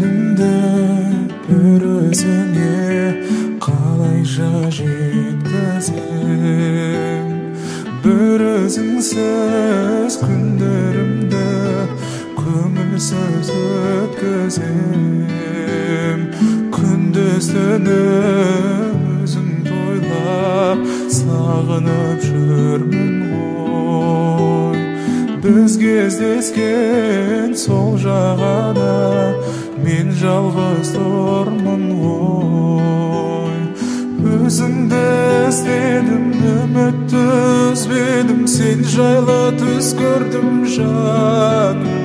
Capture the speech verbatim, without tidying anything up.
сенімді бір өзіңе қалайша жеткізем. Бір өзіңсіз күндерімді көңілсіз өткізем. Күндіз түні өзіңді ойлап сағынып жүрмін ғой. Біз кездескен сол жағада мен жалғыз тұрмын ғой. Өзіңді іздедім, үмітті үзбедім, сен жайлы түс көрдім жаным.